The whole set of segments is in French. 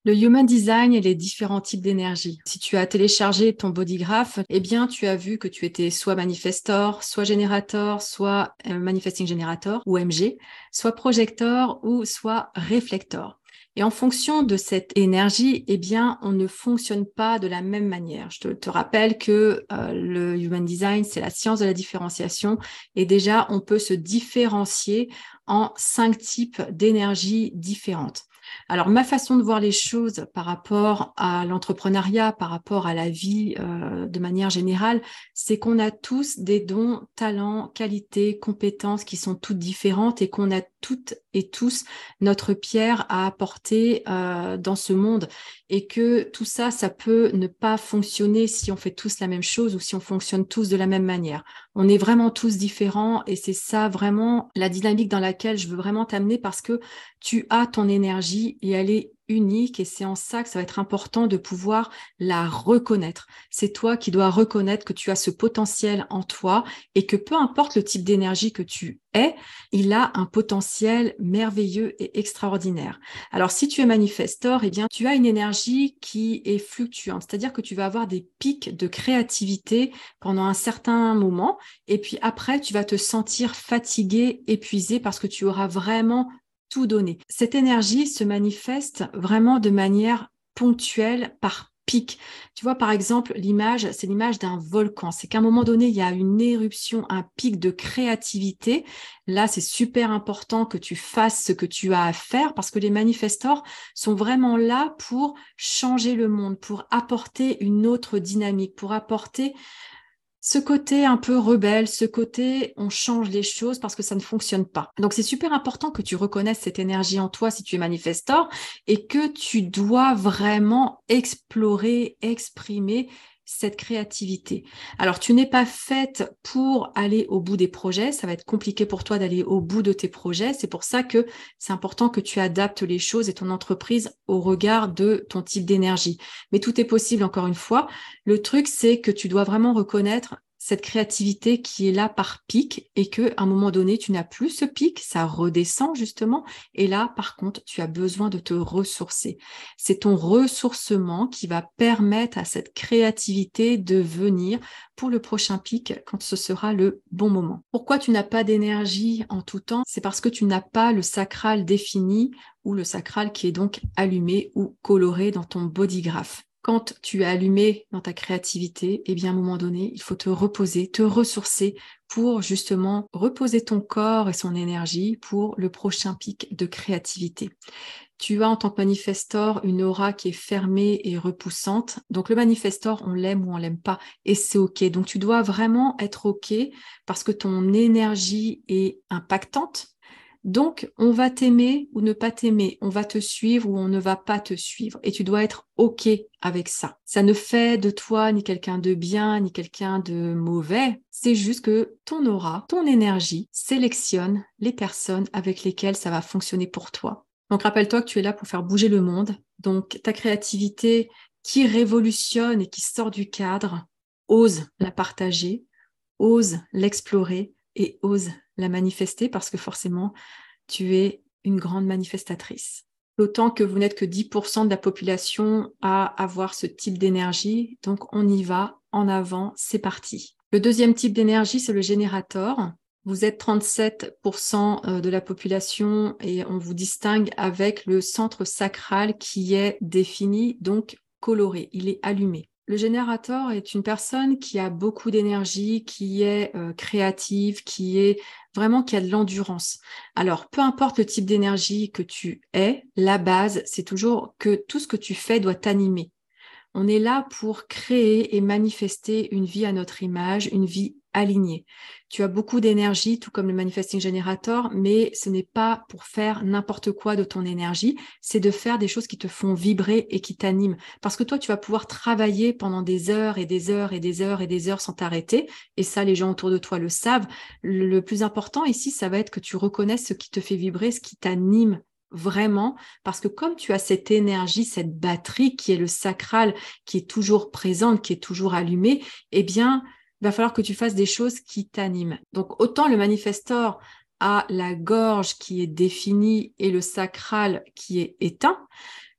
Le Human Design et les différents types d'énergie. Si tu as téléchargé ton bodygraph, eh bien, tu as vu que tu étais soit manifestor, soit générateur, soit manifesting generator ou MG, soit projecteur ou soit réflecteur. Et en fonction de cette énergie, eh bien, on ne fonctionne pas de la même manière. Je te rappelle que le Human Design, c'est la science de la différenciation. Et déjà, on peut se différencier en 5 types d'énergie différentes. Alors, ma façon de voir les choses par rapport à l'entrepreneuriat, par rapport à la vie de manière générale, c'est qu'on a tous des dons, talents, qualités, compétences qui sont toutes différentes et qu'on a toutes et tous notre pierre à apporter dans ce monde et que tout ça, ça peut ne pas fonctionner si on fait tous la même chose ou si on fonctionne tous de la même manière. On est vraiment tous différents et c'est ça vraiment la dynamique dans laquelle je veux vraiment t'amener parce que tu as ton énergie et elle est unique et c'est en ça que ça va être important de pouvoir la reconnaître. C'est toi qui dois reconnaître que tu as ce potentiel en toi et que peu importe le type d'énergie que tu es, il a un potentiel merveilleux et extraordinaire. Alors si tu es manifestor, eh bien tu as une énergie qui est fluctuante, c'est-à-dire que tu vas avoir des pics de créativité pendant un certain moment et puis après tu vas te sentir fatigué, épuisé parce que tu auras vraiment tout donner. Cette énergie se manifeste vraiment de manière ponctuelle par pic. Tu vois, par exemple, l'image, c'est l'image d'un volcan. C'est qu'à un moment donné, il y a une éruption, un pic de créativité. Là, c'est super important que tu fasses ce que tu as à faire parce que les manifestors sont vraiment là pour changer le monde, pour apporter une autre dynamique, pour apporter ce côté un peu rebelle, ce côté on change les choses parce que ça ne fonctionne pas. Donc c'est super important que tu reconnaisses cette énergie en toi si tu es manifestor et que tu dois vraiment explorer, exprimer cette créativité. Alors tu n'es pas faite pour aller au bout des projets, ça va être compliqué pour toi d'aller au bout de tes projets, c'est pour ça que c'est important que tu adaptes les choses et ton entreprise au regard de ton type d'énergie. Mais tout est possible encore une fois. Le truc, c'est que tu dois vraiment reconnaître cette créativité qui est là par pic et que à un moment donné, tu n'as plus ce pic, ça redescend justement. Et là, par contre, tu as besoin de te ressourcer. C'est ton ressourcement qui va permettre à cette créativité de venir pour le prochain pic quand ce sera le bon moment. Pourquoi tu n'as pas d'énergie en tout temps? C'est parce que tu n'as pas le sacral défini ou le sacral qui est donc allumé ou coloré dans ton bodygraph. Quand tu es allumé dans ta créativité, eh bien, à un moment donné, il faut te reposer, te ressourcer pour justement reposer ton corps et son énergie pour le prochain pic de créativité. Tu as en tant que manifestor une aura qui est fermée et repoussante. Donc le manifestor, on l'aime ou on l'aime pas et c'est OK. Donc tu dois vraiment être OK parce que ton énergie est impactante. Donc, on va t'aimer ou ne pas t'aimer, on va te suivre ou on ne va pas te suivre. Et tu dois être OK avec ça. Ça ne fait de toi ni quelqu'un de bien, ni quelqu'un de mauvais. C'est juste que ton aura, ton énergie sélectionne les personnes avec lesquelles ça va fonctionner pour toi. Donc, rappelle-toi que tu es là pour faire bouger le monde. Donc, ta créativité qui révolutionne et qui sort du cadre, ose la partager, ose l'explorer et ose la manifester parce que forcément, tu es une grande manifestatrice. D'autant que vous n'êtes que 10% de la population à avoir ce type d'énergie. Donc, on y va, en avant, c'est parti. Le deuxième type d'énergie, c'est le générateur. Vous êtes 37% de la population et on vous distingue avec le centre sacral qui est défini, donc coloré, il est allumé. Le générateur est une personne qui a beaucoup d'énergie, qui est créative, qui a de l'endurance. Alors, peu importe le type d'énergie que tu es, la base, c'est toujours que tout ce que tu fais doit t'animer. On est là pour créer et manifester une vie à notre image, une vie alignée. Tu as beaucoup d'énergie, tout comme le Manifesting Generator, mais ce n'est pas pour faire n'importe quoi de ton énergie, c'est de faire des choses qui te font vibrer et qui t'animent. Parce que toi, tu vas pouvoir travailler pendant des heures et des heures et des heures et des heures sans t'arrêter, et ça, les gens autour de toi le savent. Le plus important ici, ça va être que tu reconnaisses ce qui te fait vibrer, ce qui t'anime vraiment, parce que comme tu as cette énergie, cette batterie qui est le sacral, qui est toujours présente, qui est toujours allumée, eh bien, il va falloir que tu fasses des choses qui t'animent. Donc, autant le manifestor a la gorge qui est définie et le sacral qui est éteint,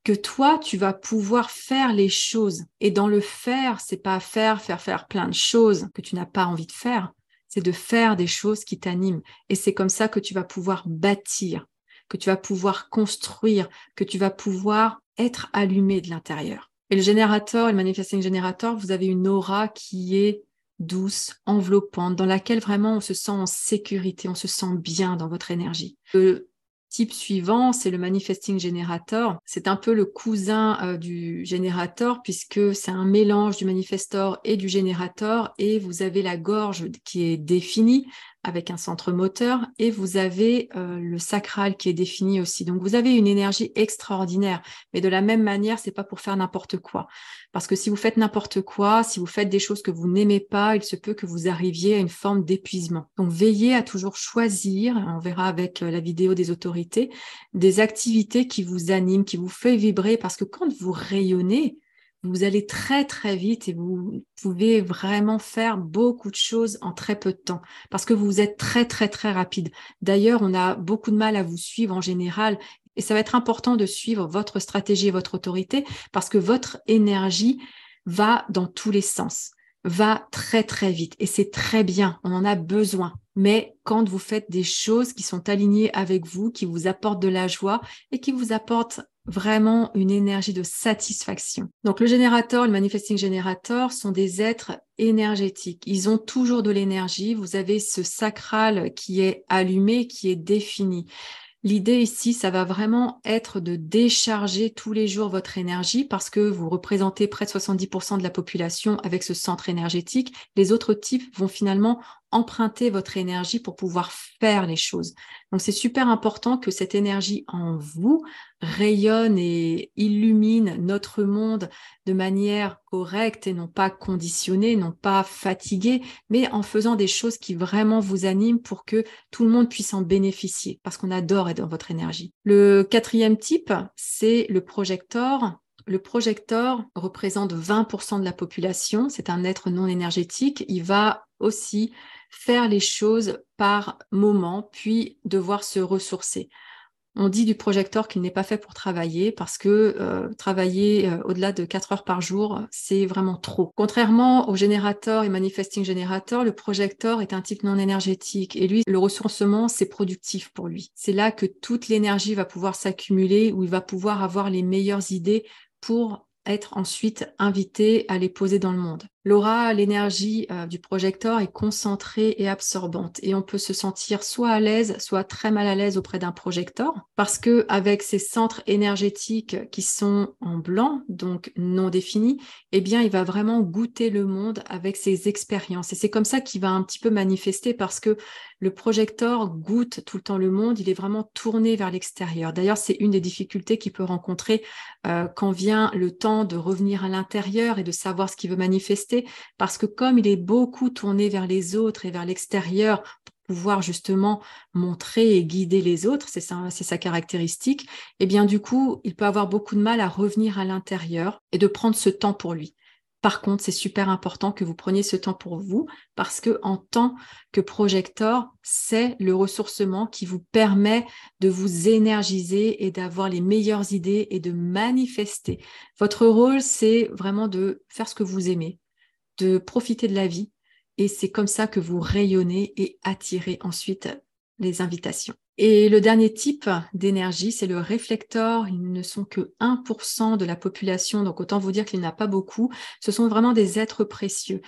que toi, tu vas pouvoir faire les choses. Et dans le faire, c'est pas faire plein de choses que tu n'as pas envie de faire. C'est de faire des choses qui t'animent. Et c'est comme ça que tu vas pouvoir bâtir, que tu vas pouvoir construire, que tu vas pouvoir être allumé de l'intérieur. Et le générateur, le manifesting générateur, vous avez une aura qui est douce, enveloppante, dans laquelle vraiment on se sent en sécurité, on se sent bien dans votre énergie. Le type suivant, c'est le manifesting générateur. C'est un peu le cousin du générateur puisque c'est un mélange du manifestor et du générateur et vous avez la gorge qui est définie avec un centre moteur et vous avez le sacral qui est défini aussi. Donc vous avez une énergie extraordinaire, mais de la même manière, c'est pas pour faire n'importe quoi. Parce que si vous faites n'importe quoi, si vous faites des choses que vous n'aimez pas, il se peut que vous arriviez à une forme d'épuisement. Donc veillez à toujours choisir, on verra avec la vidéo des autorités, des activités qui vous animent, qui vous fait vibrer, parce que quand vous rayonnez, vous allez très très vite et vous pouvez vraiment faire beaucoup de choses en très peu de temps parce que vous êtes très très très rapide. D'ailleurs, on a beaucoup de mal à vous suivre en général et ça va être important de suivre votre stratégie et votre autorité parce que votre énergie va dans tous les sens, va très très vite et c'est très bien, on en a besoin. Mais quand vous faites des choses qui sont alignées avec vous, qui vous apportent de la joie et qui vous apportent vraiment une énergie de satisfaction. Donc le générateur, le manifesting générateur sont des êtres énergétiques. Ils ont toujours de l'énergie. Vous avez ce sacral qui est allumé, qui est défini. L'idée ici, ça va vraiment être de décharger tous les jours votre énergie parce que vous représentez près de 70% de la population avec ce centre énergétique. Les autres types vont finalement emprunter votre énergie pour pouvoir faire les choses. Donc, c'est super important que cette énergie en vous rayonne et illumine notre monde de manière correcte et non pas conditionnée, non pas fatiguée, mais en faisant des choses qui vraiment vous animent pour que tout le monde puisse en bénéficier parce qu'on adore être dans votre énergie. Le quatrième type, c'est le projecteur. Le projecteur représente 20% de la population. C'est un être non énergétique. Il va aussi faire les choses par moment, puis devoir se ressourcer. On dit du projecteur qu'il n'est pas fait pour travailler parce que travailler au-delà de 4 heures par jour, c'est vraiment trop. Contrairement au générateur et manifesting générateur, le projecteur est un type non énergétique et lui, le ressourcement, c'est productif pour lui. C'est là que toute l'énergie va pouvoir s'accumuler, où il va pouvoir avoir les meilleures idées pour être ensuite invité à les poser dans le monde. L'aura, l'énergie du projecteur est concentrée et absorbante et on peut se sentir soit à l'aise, soit très mal à l'aise auprès d'un projecteur parce que avec ces centres énergétiques qui sont en blanc, donc non définis, eh bien, il va vraiment goûter le monde avec ses expériences et c'est comme ça qu'il va un petit peu manifester parce que le projecteur goûte tout le temps le monde, il est vraiment tourné vers l'extérieur. D'ailleurs, c'est une des difficultés qu'il peut rencontrer quand vient le temps de revenir à l'intérieur et de savoir ce qu'il veut manifester parce que comme il est beaucoup tourné vers les autres et vers l'extérieur pour pouvoir justement montrer et guider les autres, c'est sa caractéristique, et bien du coup, il peut avoir beaucoup de mal à revenir à l'intérieur et de prendre ce temps pour lui. Par contre, c'est super important que vous preniez ce temps pour vous parce que en tant que projecteur, c'est le ressourcement qui vous permet de vous énergiser et d'avoir les meilleures idées et de manifester. Votre rôle, c'est vraiment de faire ce que vous aimez, de profiter de la vie et c'est comme ça que vous rayonnez et attirez ensuite les invitations. Et le dernier type d'énergie, c'est le réflecteur. Ils ne sont que 1% de la population, donc autant vous dire qu'il n'y en a pas beaucoup. Ce sont vraiment des êtres précieux.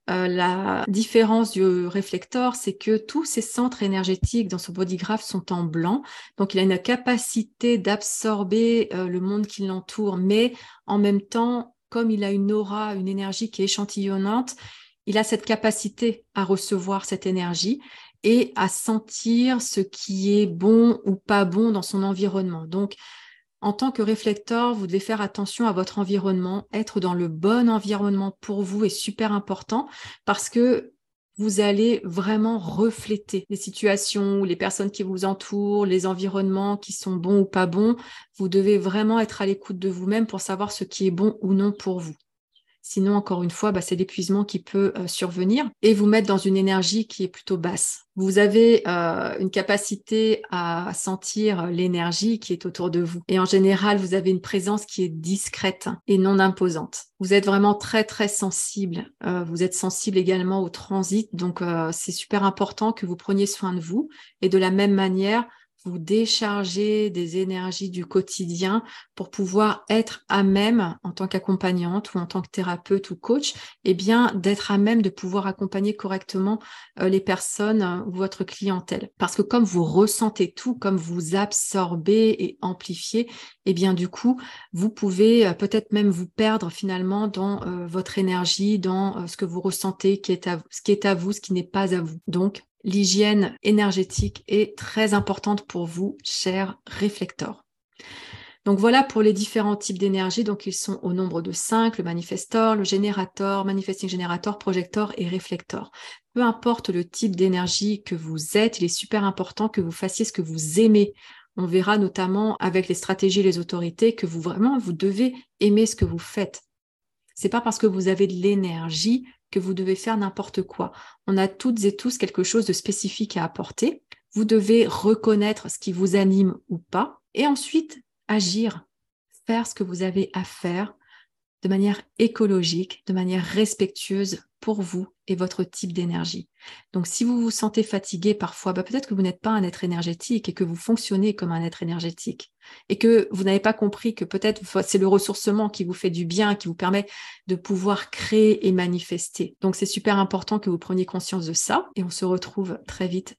La différence du réflecteur, c'est que tous ces centres énergétiques dans son bodygraph sont en blanc, donc il a une capacité d'absorber le monde qui l'entoure, mais en même temps, comme il a une aura, une énergie qui est échantillonnante, il a cette capacité à recevoir cette énergie et à sentir ce qui est bon ou pas bon dans son environnement. Donc, en tant que réflecteur, vous devez faire attention à votre environnement. Être dans le bon environnement pour vous est super important parce que vous allez vraiment refléter les situations, les personnes qui vous entourent, les environnements qui sont bons ou pas bons. Vous devez vraiment être à l'écoute de vous-même pour savoir ce qui est bon ou non pour vous. Sinon, encore une fois, c'est l'épuisement qui peut survenir et vous mettre dans une énergie qui est plutôt basse. Vous avez une capacité à sentir l'énergie qui est autour de vous. Et en général, vous avez une présence qui est discrète et non imposante. Vous êtes vraiment très, très sensible. Vous êtes sensible également au transit. Donc, c'est super important que vous preniez soin de vous. Et de la même manière, vous décharger des énergies du quotidien pour pouvoir être à même, en tant qu'accompagnante ou en tant que thérapeute ou coach, d'être à même de pouvoir accompagner correctement les personnes ou votre clientèle. Parce que comme vous ressentez tout, comme vous absorbez et amplifiez, du coup, vous pouvez peut-être même vous perdre finalement dans votre énergie, dans ce que vous ressentez, ce qui est à vous, ce qui n'est pas à vous. Donc, l'hygiène énergétique est très importante pour vous, chers réflecteurs. Donc voilà pour les différents types d'énergie. Donc ils sont au nombre de 5, le manifestor, le générateur, manifesting générateur, projecteur et réflecteur. Peu importe le type d'énergie que vous êtes, il est super important que vous fassiez ce que vous aimez. On verra notamment avec les stratégies et les autorités que vous devez aimer ce que vous faites. C'est pas parce que vous avez de l'énergie que vous devez faire n'importe quoi. On a toutes et tous quelque chose de spécifique à apporter. Vous devez reconnaître ce qui vous anime ou pas et ensuite agir, faire ce que vous avez à faire de manière écologique, de manière respectueuse pour vous et votre type d'énergie. Donc, si vous vous sentez fatigué parfois, peut-être que vous n'êtes pas un être énergétique et que vous fonctionnez comme un être énergétique et que vous n'avez pas compris que peut-être c'est le ressourcement qui vous fait du bien, qui vous permet de pouvoir créer et manifester. Donc, c'est super important que vous preniez conscience de ça et on se retrouve très vite